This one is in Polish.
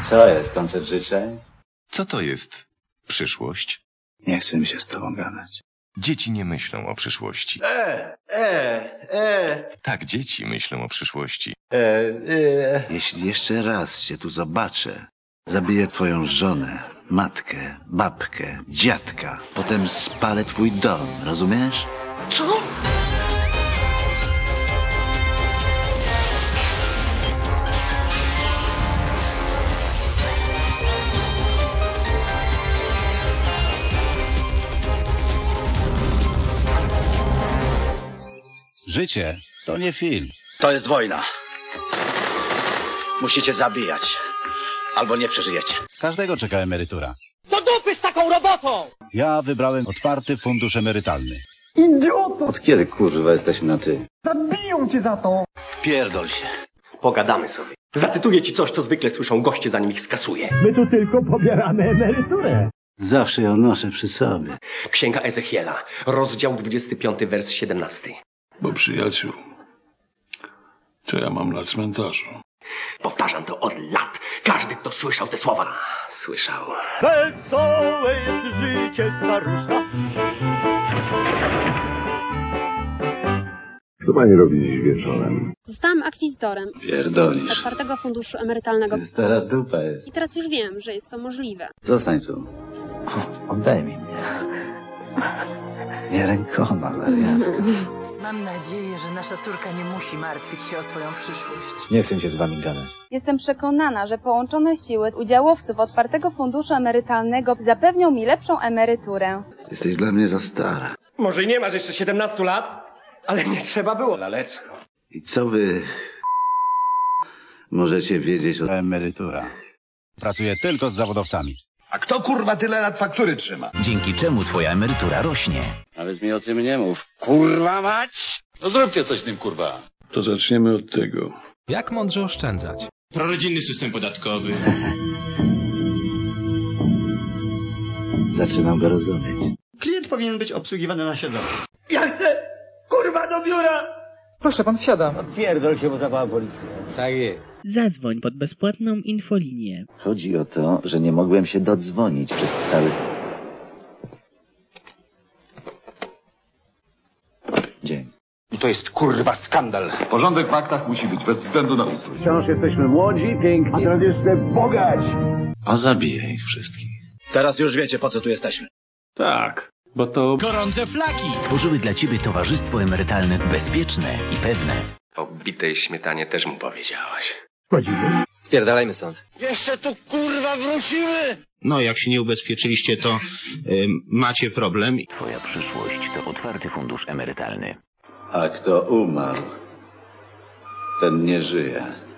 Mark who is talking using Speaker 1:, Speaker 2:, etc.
Speaker 1: Co jest, koncert życzeń?
Speaker 2: Co to jest przyszłość?
Speaker 1: Nie chce mi się z tobą gadać.
Speaker 2: Dzieci nie myślą o przyszłości. Tak, dzieci myślą o przyszłości.
Speaker 1: Jeśli jeszcze raz cię tu zobaczę, zabiję twoją żonę, matkę, babkę, dziadka. Potem spalę twój dom, rozumiesz?
Speaker 2: Co?
Speaker 3: Życie to nie film.
Speaker 4: To jest wojna. Musicie zabijać. Albo nie przeżyjecie.
Speaker 3: Każdego czeka emerytura.
Speaker 5: Do dupy z taką robotą!
Speaker 3: Ja wybrałem otwarty fundusz emerytalny.
Speaker 5: Idioto!
Speaker 1: Od kiedy, kurwa, jesteśmy na ty?
Speaker 5: Zabiją cię za to!
Speaker 4: Pierdol się.
Speaker 6: Pogadamy sobie. Zacytuję ci coś, co zwykle słyszą goście, zanim ich skasuję.
Speaker 5: My tu tylko pobieramy emeryturę.
Speaker 1: Zawsze ją noszę przy sobie.
Speaker 6: Księga Ezechiela, rozdział 25, wers 17.
Speaker 7: Bo przyjaciół, to ja mam na cmentarzu.
Speaker 6: Powtarzam to od lat. Każdy, kto słyszał te słowa, słyszał.
Speaker 5: Wesołe jest życie staruszka.
Speaker 8: Co pani robi dziś wieczorem?
Speaker 9: Zostałam akwizytorem
Speaker 1: Pierdolisz.
Speaker 9: otwartego funduszu emerytalnego
Speaker 1: Stara dupa jest.
Speaker 9: i teraz już wiem, że jest to możliwe.
Speaker 1: Zostań tu. Oddaj mi mnie. Nie rękoma, wariatka.
Speaker 10: Mam nadzieję, że nasza córka nie musi martwić się o swoją przyszłość.
Speaker 1: Nie chcę się z wami gadać.
Speaker 11: Jestem przekonana, że połączone siły udziałowców otwartego funduszu emerytalnego zapewnią mi lepszą emeryturę.
Speaker 1: Jesteś dla mnie za stara.
Speaker 6: Może i nie masz jeszcze 17 lat, ale nie trzeba było, laleczko.
Speaker 1: I co wy możecie wiedzieć o...
Speaker 3: Emerytura. Pracuję tylko z zawodowcami.
Speaker 8: A kto kurwa tyle lat faktury trzyma?
Speaker 12: Dzięki czemu twoja emerytura rośnie.
Speaker 1: Nawet mi o tym nie mów. Kurwa mać!
Speaker 8: No zróbcie coś z tym kurwa.
Speaker 7: To zaczniemy od tego.
Speaker 13: Jak mądrze oszczędzać?
Speaker 14: Prorodzinny system podatkowy.
Speaker 1: Zaczynam go rozumieć.
Speaker 5: Klient powinien być obsługiwany na siedząco.
Speaker 6: Ja chcę, kurwa, do biura!
Speaker 5: Proszę, pan wsiada. Pierdol się, bo zawoła policję.
Speaker 1: Tak jest.
Speaker 15: Zadzwoń pod bezpłatną infolinię.
Speaker 1: Chodzi o to, że nie mogłem się dodzwonić przez cały dzień.
Speaker 4: To jest kurwa skandal.
Speaker 8: Porządek w aktach musi być, bez względu na ustrój.
Speaker 5: Wciąż jesteśmy młodzi, piękni. A teraz jeszcze bogać!
Speaker 1: A zabiję ich wszystkich.
Speaker 4: Teraz już wiecie, po co tu jesteśmy.
Speaker 7: Tak, bo to...
Speaker 3: Gorące flaki!
Speaker 12: Stworzyły dla ciebie towarzystwo emerytalne bezpieczne i pewne.
Speaker 6: O bitej śmietanie też mu powiedziałaś.
Speaker 5: Chodzimy.
Speaker 6: Spierdalajmy stąd.
Speaker 4: Jeszcze tu kurwa wrócimy!
Speaker 14: No, jak się nie ubezpieczyliście, to macie problem.
Speaker 12: Twoja przyszłość to otwarty fundusz emerytalny.
Speaker 1: A kto umarł, ten nie żyje.